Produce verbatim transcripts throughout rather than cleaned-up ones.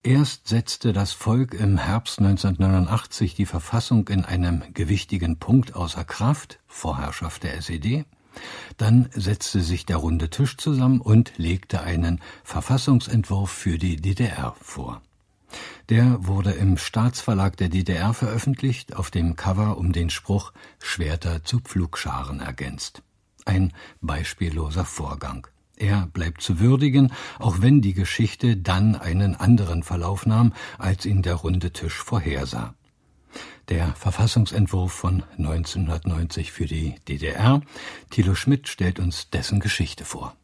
Erst setzte das Volk im Herbst neunzehnhundertneunundachtzig die Verfassung in einem gewichtigen Punkt außer Kraft, Vorherrschaft der S E D. Dann setzte sich der Runde Tisch zusammen und legte einen Verfassungsentwurf für die D D R vor. Der wurde im Staatsverlag der D D R veröffentlicht, auf dem Cover um den Spruch »Schwerter zu Pflugscharen« ergänzt. Ein beispielloser Vorgang. Er bleibt zu würdigen, auch wenn die Geschichte dann einen anderen Verlauf nahm, als ihn der Runde Tisch vorhersah. Der Verfassungsentwurf von neunzehnhundertneunzig für die D D R. Thilo Schmidt stellt uns dessen Geschichte vor.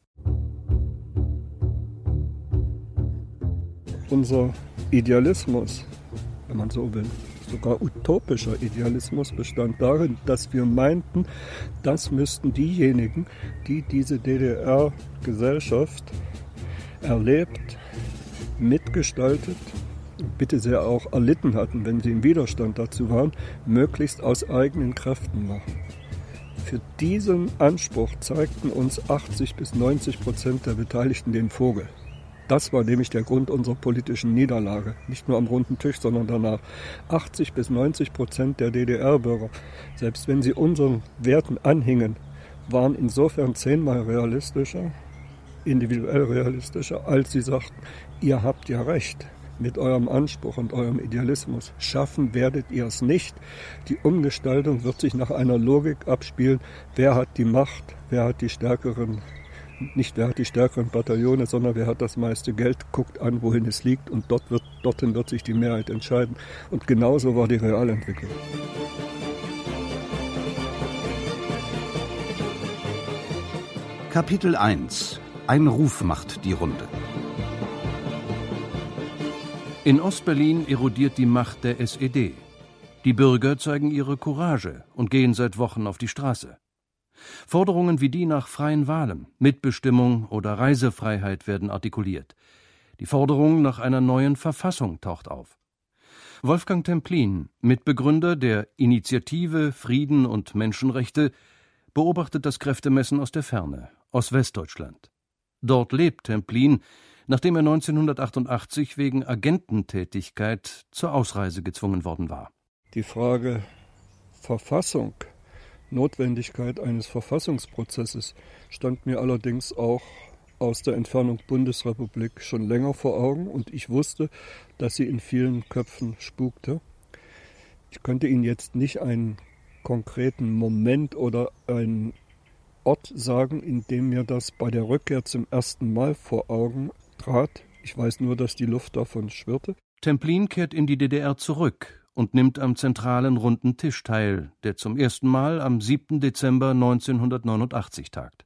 Unser Idealismus, wenn man so will, sogar utopischer Idealismus, bestand darin, dass wir meinten, das müssten diejenigen, die diese D D R-Gesellschaft erlebt, mitgestaltet, bitte sehr auch erlitten hatten, wenn sie im Widerstand dazu waren, möglichst aus eigenen Kräften machen. Für diesen Anspruch zeigten uns achtzig bis neunzig Prozent der Beteiligten den Vogel. Das war nämlich der Grund unserer politischen Niederlage, nicht nur am Runden Tisch, sondern danach. achtzig bis neunzig Prozent der D D R-Bürger, selbst wenn sie unseren Werten anhingen, waren insofern zehnmal realistischer, individuell realistischer, als sie sagten, ihr habt ja recht. Mit eurem Anspruch und eurem Idealismus schaffen werdet ihr es nicht. Die Umgestaltung wird sich nach einer Logik abspielen, wer hat die Macht, wer hat die stärkeren, nicht wer hat die stärkeren Bataillone, sondern wer hat das meiste Geld, guckt an, wohin es liegt und dort wird, dorthin wird sich die Mehrheit entscheiden. Und genauso war die Realentwicklung. Kapitel eins. Ein Ruf macht die Runde. In Ostberlin erodiert die Macht der S E D. Die Bürger zeigen ihre Courage und gehen seit Wochen auf die Straße. Forderungen wie die nach freien Wahlen, Mitbestimmung oder Reisefreiheit werden artikuliert. Die Forderung nach einer neuen Verfassung taucht auf. Wolfgang Templin, Mitbegründer der Initiative Frieden und Menschenrechte, beobachtet das Kräftemessen aus der Ferne, aus Westdeutschland. Dort lebt Templin, nachdem er neunzehnhundertachtundachtzig wegen Agententätigkeit zur Ausreise gezwungen worden war. Die Frage Verfassung, Notwendigkeit eines Verfassungsprozesses stand mir allerdings auch aus der Entfernung Bundesrepublik schon länger vor Augen und ich wusste, dass sie in vielen Köpfen spukte. Ich könnte Ihnen jetzt nicht einen konkreten Moment oder einen Ort sagen, in dem mir das bei der Rückkehr zum ersten Mal vor Augen trat. Ich weiß nur, dass die Luft davon schwirrte. Templin kehrt in die D D R zurück und nimmt am zentralen Runden Tisch teil, der zum ersten Mal am siebten Dezember neunzehnhundertneunundachtzig tagt.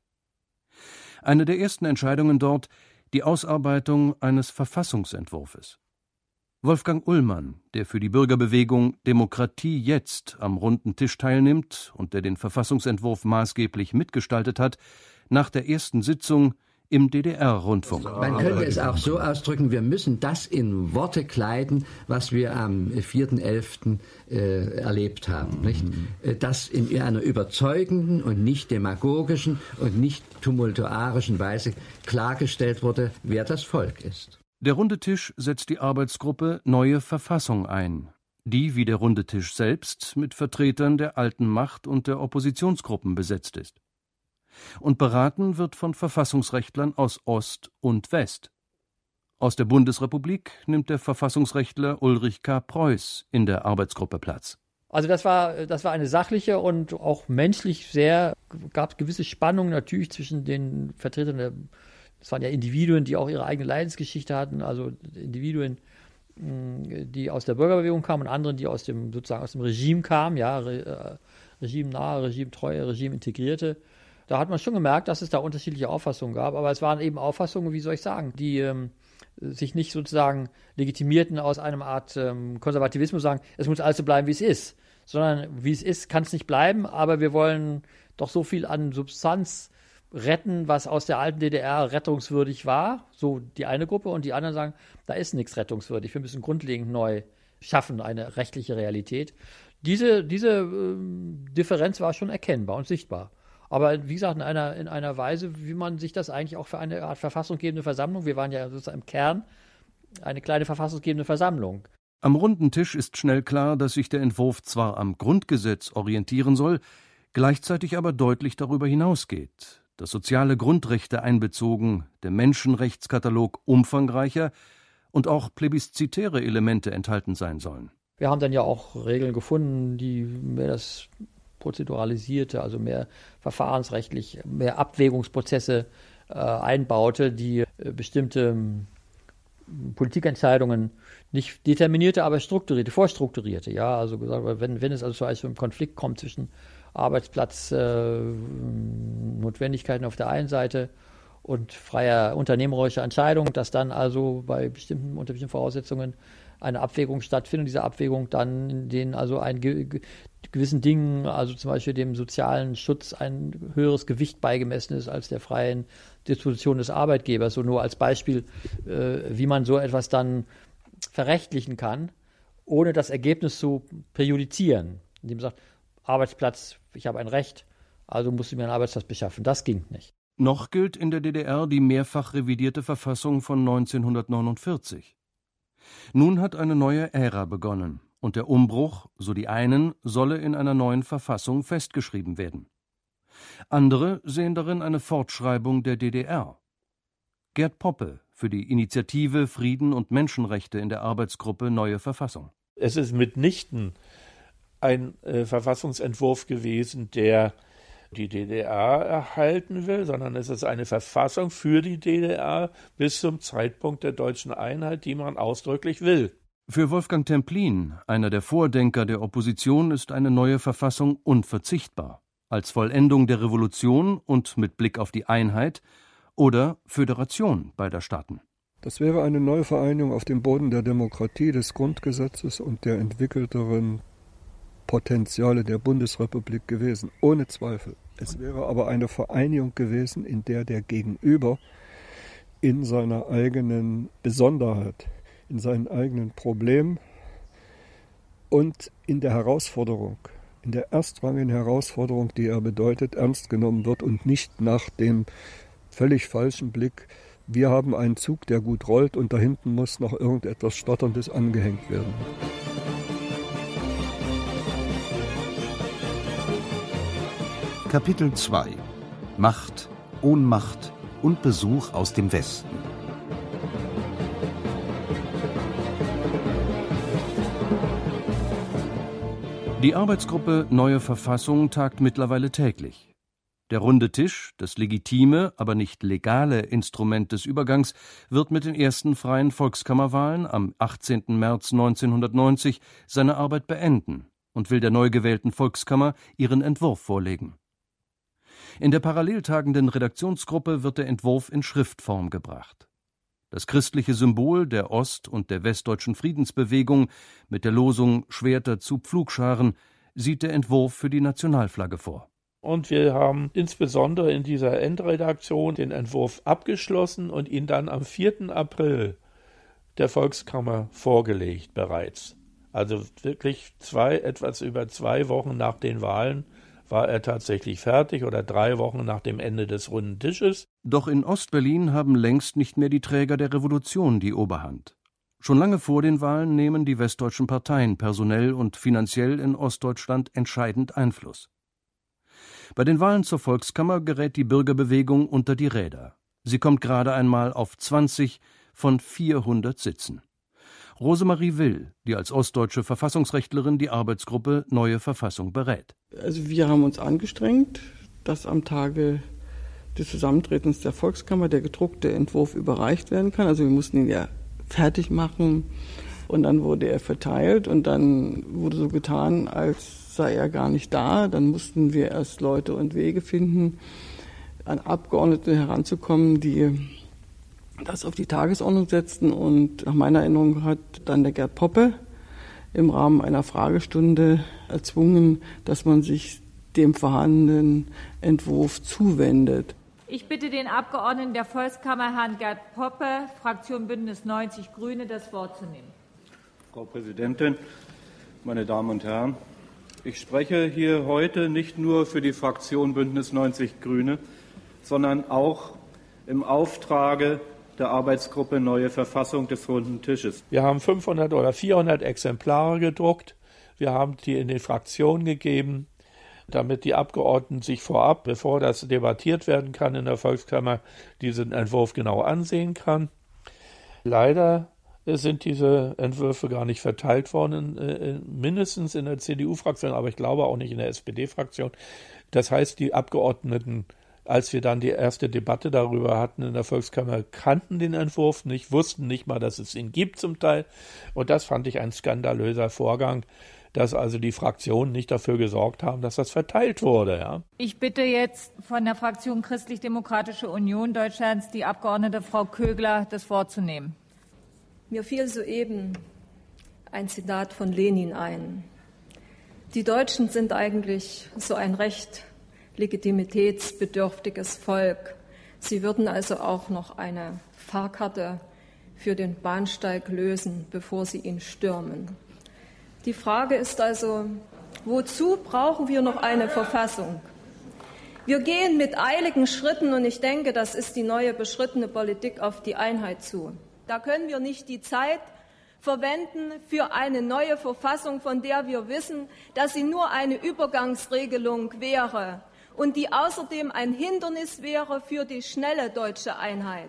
Eine der ersten Entscheidungen dort, die Ausarbeitung eines Verfassungsentwurfs. Wolfgang Ullmann, der für die Bürgerbewegung Demokratie jetzt am Runden Tisch teilnimmt und der den Verfassungsentwurf maßgeblich mitgestaltet hat, nach der ersten Sitzung im D D R-Rundfunk. Man könnte es auch so ausdrücken, wir müssen das in Worte kleiden, was wir am vierten elften Äh, erlebt haben. Nicht? Das in einer überzeugenden und nicht demagogischen und nicht tumultuarischen Weise klargestellt wurde, wer das Volk ist. Der Runde Tisch setzt die Arbeitsgruppe Neue Verfassung ein, die wie der Runde Tisch selbst mit Vertretern der alten Macht und der Oppositionsgruppen besetzt ist. Und beraten wird von Verfassungsrechtlern aus Ost und West. Aus der Bundesrepublik nimmt der Verfassungsrechtler Ulrich K. Preuß in der Arbeitsgruppe Platz. Also das war, das war eine sachliche und auch menschlich sehr, gab es gewisse Spannungen natürlich zwischen den Vertretern der, das waren ja Individuen, die auch ihre eigene Leidensgeschichte hatten, also Individuen, die aus der Bürgerbewegung kamen und anderen, die aus dem, sozusagen aus dem Regime kamen, ja, Re, regimenahe, regimetreue, regimeintegrierte. Da hat man schon gemerkt, dass es da unterschiedliche Auffassungen gab, aber es waren eben Auffassungen, wie soll ich sagen, die ähm, sich nicht sozusagen legitimierten aus einer Art ähm, Konservativismus, sagen, es muss alles so bleiben, wie es ist, sondern wie es ist, kann es nicht bleiben, aber wir wollen doch so viel an Substanz retten, was aus der alten D D R rettungswürdig war, so die eine Gruppe, und die anderen sagen, da ist nichts rettungswürdig, wir müssen grundlegend neu schaffen, eine rechtliche Realität. Diese, diese äh, Differenz war schon erkennbar und sichtbar. Aber wie gesagt, in einer, in einer Weise, wie man sich das eigentlich auch für eine Art verfassunggebende Versammlung, wir waren ja sozusagen im Kern eine kleine verfassungsgebende Versammlung. Am runden Tisch ist schnell klar, dass sich der Entwurf zwar am Grundgesetz orientieren soll, gleichzeitig aber deutlich darüber hinausgeht, dass soziale Grundrechte einbezogen, der Menschenrechtskatalog umfangreicher und auch plebiszitäre Elemente enthalten sein sollen. Wir haben dann ja auch Regeln gefunden, die mehr das Prozeduralisierte, also mehr verfahrensrechtlich, mehr Abwägungsprozesse äh, einbaute, die äh, bestimmte ähm, Politikentscheidungen nicht determinierte, aber strukturierte, vorstrukturierte. Ja, also gesagt, wenn, wenn es also zum Beispiel im Konflikt kommt zwischen Arbeitsplatznotwendigkeiten äh, auf der einen Seite und freier unternehmerischer Entscheidung, dass dann also bei bestimmten, unter bestimmten Voraussetzungen eine Abwägung stattfindet. Diese Abwägung dann, in denen also ein ge- gewissen Dingen, also zum Beispiel dem sozialen Schutz, ein höheres Gewicht beigemessen ist als der freien Disposition des Arbeitgebers. So nur als Beispiel, äh, wie man so etwas dann verrechtlichen kann, ohne das Ergebnis zu präjudizieren. Indem man sagt, Arbeitsplatz, ich habe ein Recht, also musst du mir einen Arbeitsplatz beschaffen. Das ging nicht. Noch gilt in der D D R die mehrfach revidierte Verfassung von neunzehnhundertneunundvierzig. Nun hat eine neue Ära begonnen und der Umbruch, so die einen, solle in einer neuen Verfassung festgeschrieben werden. Andere sehen darin eine Fortschreibung der D D R. Gerd Poppe für die Initiative Frieden und Menschenrechte in der Arbeitsgruppe Neue Verfassung. Es ist mitnichten ein äh, Verfassungsentwurf gewesen, der die D D R erhalten will, sondern es ist eine Verfassung für die D D R bis zum Zeitpunkt der deutschen Einheit, die man ausdrücklich will. Für Wolfgang Templin, einer der Vordenker der Opposition, ist eine neue Verfassung unverzichtbar, als Vollendung der Revolution und mit Blick auf die Einheit oder Föderation beider Staaten. Das wäre eine neue Vereinigung auf dem Boden der Demokratie, des Grundgesetzes und der entwickelteren Potenziale der Bundesrepublik gewesen, ohne Zweifel. Es wäre aber eine Vereinigung gewesen, in der der Gegenüber in seiner eigenen Besonderheit, in seinen eigenen Problemen und in der Herausforderung, in der erstrangigen Herausforderung, die er bedeutet, ernst genommen wird und nicht nach dem völlig falschen Blick, wir haben einen Zug, der gut rollt und da hinten muss noch irgendetwas Stotterndes angehängt werden. Kapitel zwei – Macht, Ohnmacht und Besuch aus dem Westen. Die Arbeitsgruppe Neue Verfassung tagt mittlerweile täglich. Der runde Tisch, das legitime, aber nicht legale Instrument des Übergangs, wird mit den ersten freien Volkskammerwahlen am achtzehnten März neunzehnhundertneunzig seine Arbeit beenden und will der neu gewählten Volkskammer ihren Entwurf vorlegen. In der parallel tagenden Redaktionsgruppe wird der Entwurf in Schriftform gebracht. Das christliche Symbol der ost- und der westdeutschen Friedensbewegung mit der Losung »Schwerter zu Pflugscharen« sieht der Entwurf für die Nationalflagge vor. Und wir haben insbesondere in dieser Endredaktion den Entwurf abgeschlossen und ihn dann am vierten April der Volkskammer vorgelegt bereits. Also wirklich zwei, etwas über zwei Wochen nach den Wahlen war er tatsächlich fertig oder drei Wochen nach dem Ende des runden Tisches. Doch in Ostberlin haben längst nicht mehr die Träger der Revolution die Oberhand. Schon lange vor den Wahlen nehmen die westdeutschen Parteien personell und finanziell in Ostdeutschland entscheidend Einfluss. Bei den Wahlen zur Volkskammer gerät die Bürgerbewegung unter die Räder. Sie kommt gerade einmal auf zwanzig von vierhundert Sitzen. Rosemarie Will, die als ostdeutsche Verfassungsrechtlerin die Arbeitsgruppe Neue Verfassung berät. Also wir haben uns angestrengt, dass am Tage des Zusammentretens der Volkskammer der gedruckte Entwurf überreicht werden kann. Also wir mussten ihn ja fertig machen und dann wurde er verteilt und dann wurde so getan, als sei er gar nicht da. Dann mussten wir erst Leute und Wege finden, an Abgeordnete heranzukommen, die das auf die Tagesordnung setzten. Und nach meiner Erinnerung hat dann der Gerd Poppe im Rahmen einer Fragestunde erzwungen, dass man sich dem vorhandenen Entwurf zuwendet. Ich bitte den Abgeordneten der Volkskammer, Herrn Gerd Poppe, Fraktion Bündnis neunzig Grüne, das Wort zu nehmen. Frau Präsidentin, meine Damen und Herren! Ich spreche hier heute nicht nur für die Fraktion Bündnis neunzig Grüne, sondern auch im Auftrage der Arbeitsgruppe Neue Verfassung des Runden Tisches. Wir haben fünfhundert oder vierhundert Exemplare gedruckt. Wir haben die in die Fraktion gegeben, damit die Abgeordneten sich vorab, bevor das debattiert werden kann in der Volkskammer, diesen Entwurf genau ansehen kann. Leider sind diese Entwürfe gar nicht verteilt worden, äh, mindestens in der C D U-Fraktion, aber ich glaube auch nicht in der S P D-Fraktion. Das heißt, die Abgeordneten, als wir dann die erste Debatte darüber hatten in der Volkskammer, kannten den Entwurf nicht, wussten nicht mal, dass es ihn gibt zum Teil. Und das fand ich ein skandalöser Vorgang, dass also die Fraktionen nicht dafür gesorgt haben, dass das verteilt wurde. Ja. Ich bitte jetzt von der Fraktion Christlich-Demokratische Union Deutschlands die Abgeordnete Frau Kögler, das Wort zu nehmen. Mir fiel soeben ein Zitat von Lenin ein. Die Deutschen sind eigentlich so ein recht legitimitätsbedürftiges Volk. Sie würden also auch noch eine Fahrkarte für den Bahnsteig lösen, bevor sie ihn stürmen. Die Frage ist also, wozu brauchen wir noch eine Verfassung? Wir gehen mit eiligen Schritten, und ich denke, das ist die neue beschrittene Politik, auf die Einheit zu. Da können wir nicht die Zeit verwenden für eine neue Verfassung, von der wir wissen, dass sie nur eine Übergangsregelung wäre und die außerdem ein Hindernis wäre für die schnelle deutsche Einheit.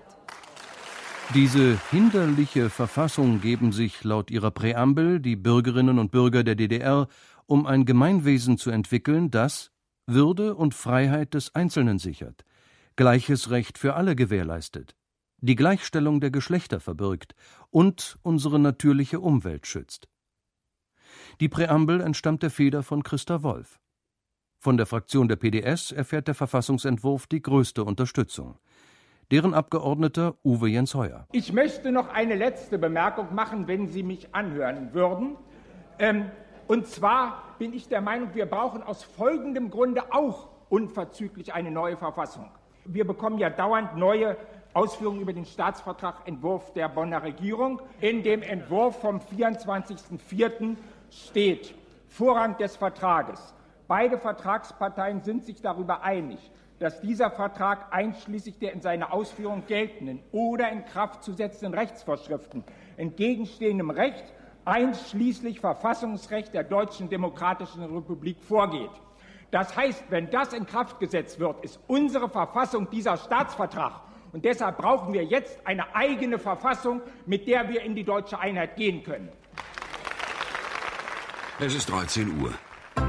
Diese hinderliche Verfassung geben sich laut ihrer Präambel die Bürgerinnen und Bürger der D D R, um ein Gemeinwesen zu entwickeln, das Würde und Freiheit des Einzelnen sichert, gleiches Recht für alle gewährleistet, die Gleichstellung der Geschlechter verbirgt und unsere natürliche Umwelt schützt. Die Präambel entstammt der Feder von Christa Wolf. Von der Fraktion der P D S erfährt der Verfassungsentwurf die größte Unterstützung. Deren Abgeordneter Uwe Jens Heuer. Ich möchte noch eine letzte Bemerkung machen, wenn Sie mich anhören würden. Ähm, und zwar bin ich der Meinung, wir brauchen aus folgendem Grunde auch unverzüglich eine neue Verfassung. Wir bekommen ja dauernd neue Ausführungen über den Staatsvertragentwurf der Bonner Regierung. In dem Entwurf vom vierundzwanzigsten vierten steht Vorrang des Vertrages. Beide Vertragsparteien sind sich darüber einig, dass dieser Vertrag einschließlich der in seiner Ausführung geltenden oder in Kraft zu setzenden Rechtsvorschriften entgegenstehendem Recht einschließlich Verfassungsrecht der Deutschen Demokratischen Republik vorgeht. Das heißt, wenn das in Kraft gesetzt wird, ist unsere Verfassung dieser Staatsvertrag. Und deshalb brauchen wir jetzt eine eigene Verfassung, mit der wir in die deutsche Einheit gehen können. Es ist dreizehn Uhr.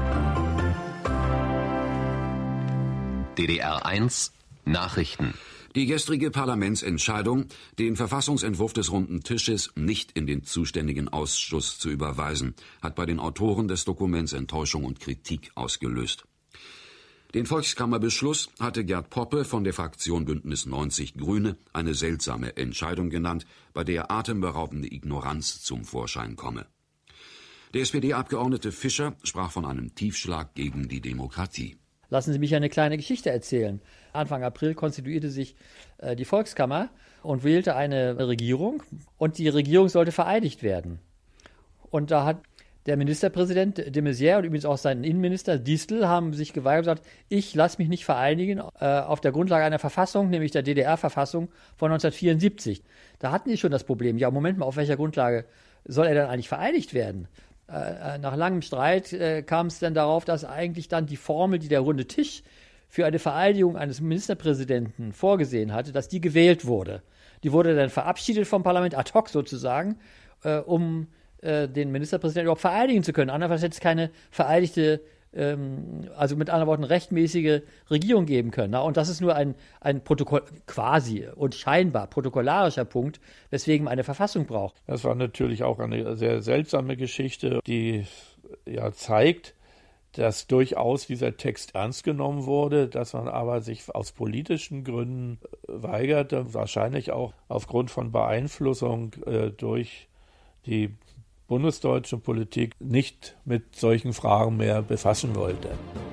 D D R eins Nachrichten. Die gestrige Parlamentsentscheidung, den Verfassungsentwurf des Runden Tisches nicht in den zuständigen Ausschuss zu überweisen, hat bei den Autoren des Dokuments Enttäuschung und Kritik ausgelöst. Den Volkskammerbeschluss hatte Gerd Poppe von der Fraktion Bündnis neunzig Grüne eine seltsame Entscheidung genannt, bei der atemberaubende Ignoranz zum Vorschein komme. Der S P D-Abgeordnete Fischer sprach von einem Tiefschlag gegen die Demokratie. Lassen Sie mich eine kleine Geschichte erzählen. Anfang April konstituierte sich äh, die Volkskammer und wählte eine Regierung, und die Regierung sollte vereidigt werden. Und da hat der Ministerpräsident de Maizière und übrigens auch sein Innenminister Distel haben sich geweigert und gesagt, ich lasse mich nicht vereinigen äh, auf der Grundlage einer Verfassung, nämlich der D D R-Verfassung von neunzehnhundertvierundsiebzig. Da hatten die schon das Problem, ja, Moment mal, auf welcher Grundlage soll er dann eigentlich vereidigt werden? Äh, nach langem Streit äh, kam es dann darauf, dass eigentlich dann die Formel, die der Runde Tisch für eine Vereidigung eines Ministerpräsidenten vorgesehen hatte, dass die gewählt wurde. Die wurde dann verabschiedet vom Parlament ad hoc sozusagen, äh, um äh, den Ministerpräsidenten überhaupt vereidigen zu können. Andernfalls hätte es keine vereidigte, ähm, also mit anderen Worten rechtmäßige Regierung geben können. Na? Und das ist nur ein, ein Protokoll, quasi und scheinbar protokollarischer Punkt, weswegen man eine Verfassung braucht. Das war natürlich auch eine sehr seltsame Geschichte, die ja zeigt, dass durchaus dieser Text ernst genommen wurde, dass man aber sich aus politischen Gründen weigerte, wahrscheinlich auch aufgrund von Beeinflussung äh, durch die bundesdeutsche Politik nicht mit solchen Fragen mehr befassen wollte.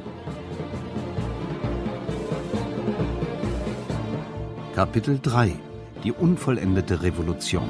Kapitel drei. Die unvollendete Revolution.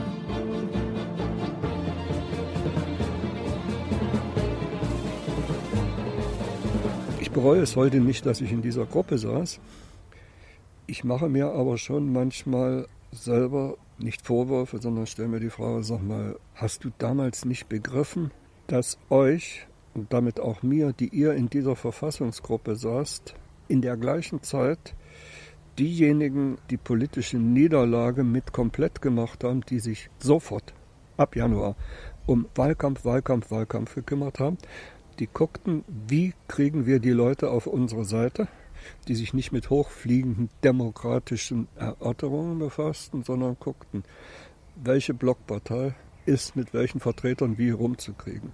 Ich bereue es heute nicht, dass ich in dieser Gruppe saß. Ich mache mir aber schon manchmal selber nicht Vorwürfe, sondern stelle mir die Frage, sag mal, hast du damals nicht begriffen, dass euch und damit auch mir, die ihr in dieser Verfassungsgruppe saßt, in der gleichen Zeit diejenigen die politische Niederlage mit komplett gemacht haben, die sich sofort ab Januar um Wahlkampf, Wahlkampf, Wahlkampf gekümmert haben. Die guckten, wie kriegen wir die Leute auf unsere Seite, die sich nicht mit hochfliegenden demokratischen Erörterungen befassten, sondern guckten, welche Blockpartei ist mit welchen Vertretern wie rumzukriegen.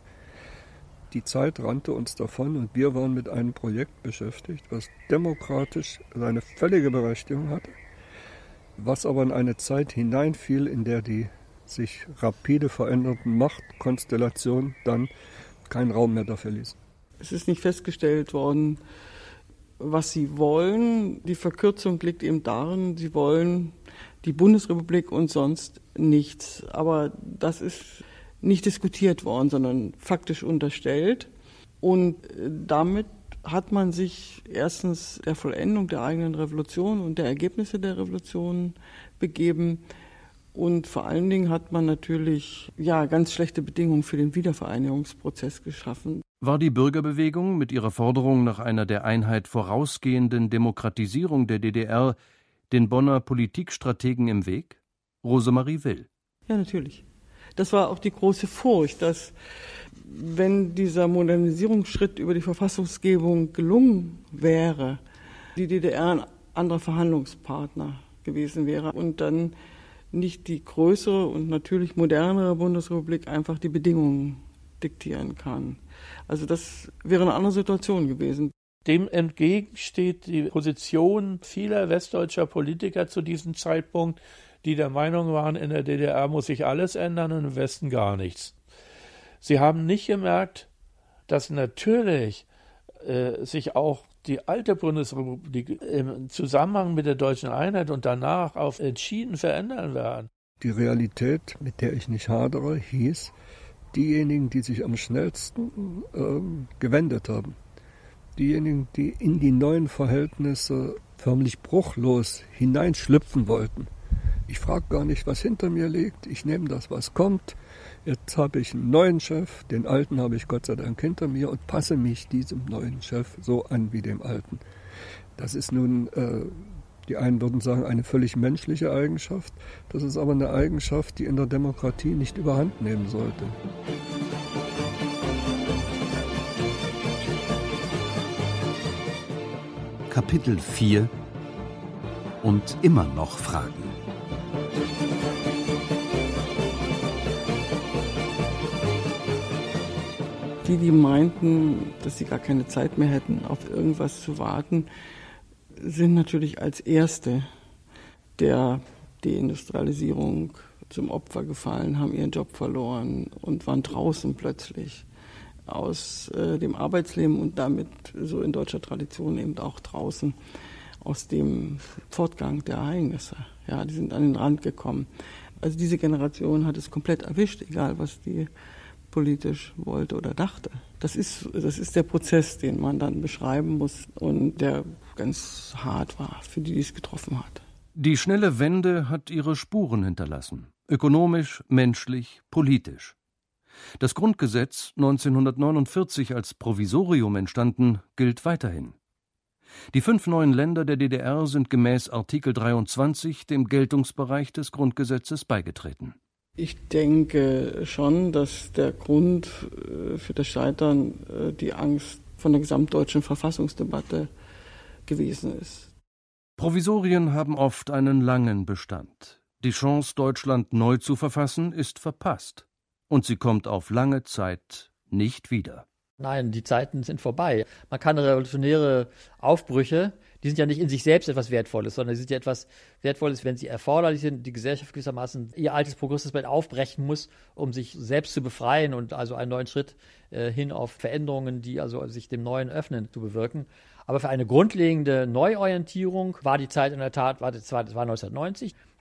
Die Zeit rannte uns davon und wir waren mit einem Projekt beschäftigt, was demokratisch seine völlige Berechtigung hatte, was aber in eine Zeit hineinfiel, in der die sich rapide verändernden Machtkonstellationen dann keinen Raum mehr dafür ließen. Es ist nicht festgestellt worden, was sie wollen. Die Verkürzung liegt eben darin, sie wollen die Bundesrepublik und sonst nichts. Aber das ist nicht diskutiert worden, sondern faktisch unterstellt. Und damit hat man sich erstens der Vollendung der eigenen Revolution und der Ergebnisse der Revolution begeben. Und vor allen Dingen hat man natürlich ja, ganz schlechte Bedingungen für den Wiedervereinigungsprozess geschaffen. War die Bürgerbewegung mit ihrer Forderung nach einer der Einheit vorausgehenden Demokratisierung der D D R den Bonner Politikstrategen im Weg? Rosemarie Will. Ja, natürlich. Das war auch die große Furcht, dass wenn dieser Modernisierungsschritt über die Verfassungsgebung gelungen wäre, die D D R ein anderer Verhandlungspartner gewesen wäre und dann nicht die größere und natürlich modernere Bundesrepublik einfach die Bedingungen diktieren kann. Also das wäre eine andere Situation gewesen. Dem entgegen steht die Position vieler westdeutscher Politiker zu diesem Zeitpunkt, die der Meinung waren, in der D D R muss sich alles ändern und im Westen gar nichts. Sie haben nicht gemerkt, dass natürlich äh, sich auch die alte Bundesrepublik im Zusammenhang mit der deutschen Einheit und danach auf entschieden verändern werden. Die Realität, mit der ich nicht hadere, hieß, diejenigen, die sich am schnellsten ähm, gewendet haben, diejenigen, die in die neuen Verhältnisse förmlich bruchlos hineinschlüpfen wollten. Ich frage gar nicht, was hinter mir liegt, ich nehme das, was kommt. Jetzt habe ich einen neuen Chef, den alten habe ich Gott sei Dank hinter mir und passe mich diesem neuen Chef so an wie dem alten. Das ist nun, äh, die einen würden sagen, eine völlig menschliche Eigenschaft. Das ist aber eine Eigenschaft, die in der Demokratie nicht überhand nehmen sollte. Kapitel vier und immer noch Fragen. Die, die meinten, dass sie gar keine Zeit mehr hätten, auf irgendwas zu warten, sind natürlich als Erste der Deindustrialisierung zum Opfer gefallen, haben ihren Job verloren und waren draußen plötzlich aus äh, dem Arbeitsleben und damit so in deutscher Tradition eben auch draußen aus dem Fortgang der Ereignisse. Ja, die sind an den Rand gekommen. Also diese Generation hat es komplett erwischt, egal was die politisch wollte oder dachte. Das ist, das ist der Prozess, den man dann beschreiben muss und der ganz hart war für die, die es getroffen hat. Die schnelle Wende hat ihre Spuren hinterlassen. Ökonomisch, menschlich, politisch. Das Grundgesetz, neunzehnhundertneunundvierzig als Provisorium entstanden, gilt weiterhin. Die fünf neuen Länder der D D R sind gemäß Artikel dreiundzwanzig dem Geltungsbereich des Grundgesetzes beigetreten. Ich denke schon, dass der Grund für das Scheitern die Angst vor der gesamtdeutschen Verfassungsdebatte gewesen ist. Provisorien haben oft einen langen Bestand. Die Chance, Deutschland neu zu verfassen, ist verpasst. Und sie kommt auf lange Zeit nicht wieder. Nein, die Zeiten sind vorbei. Man kann revolutionäre Aufbrüche, die sind ja nicht in sich selbst etwas Wertvolles, sondern sie sind ja etwas Wertvolles, wenn sie erforderlich sind, die Gesellschaft gewissermaßen ihr altes Progressivbild aufbrechen muss, um sich selbst zu befreien und also einen neuen Schritt äh, hin auf Veränderungen, die also sich dem Neuen öffnen, zu bewirken. Aber für eine grundlegende Neuorientierung war die Zeit in der Tat, war, das war, das war neunzehnhundertneunzig.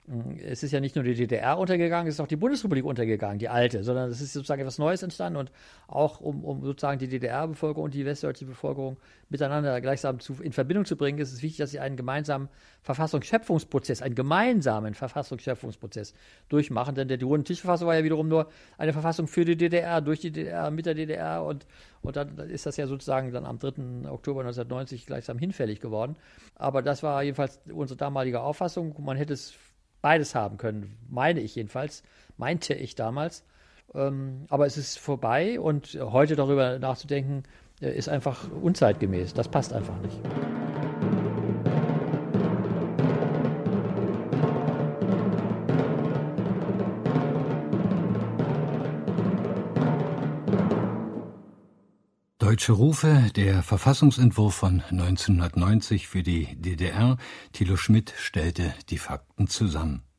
Es ist ja nicht nur die D D R untergegangen, es ist auch die Bundesrepublik untergegangen, die alte, sondern es ist sozusagen etwas Neues entstanden und auch um, um sozusagen die D D R-Bevölkerung und die westdeutsche Bevölkerung miteinander gleichsam zu, in Verbindung zu bringen, ist es wichtig, dass sie einen gemeinsamen Verfassungsschöpfungsprozess, einen gemeinsamen Verfassungsschöpfungsprozess durchmachen, denn die Runde Tischverfassung war ja wiederum nur eine Verfassung für die D D R, durch die D D R, mit der D D R und, und dann ist das ja sozusagen dann am dritten Oktober neunzehnhundertneunzig gleichsam hinfällig geworden. Aber das war jedenfalls unsere damalige Auffassung, man hätte es beides haben können, meine ich jedenfalls, meinte ich damals. Ähm, aber es ist vorbei und heute darüber nachzudenken, äh, ist einfach unzeitgemäß. Das passt einfach nicht. Deutsche Rufe, der Verfassungsentwurf von neunzehnhundertneunzig für die D D R. Thilo Schmidt stellte die Fakten zusammen.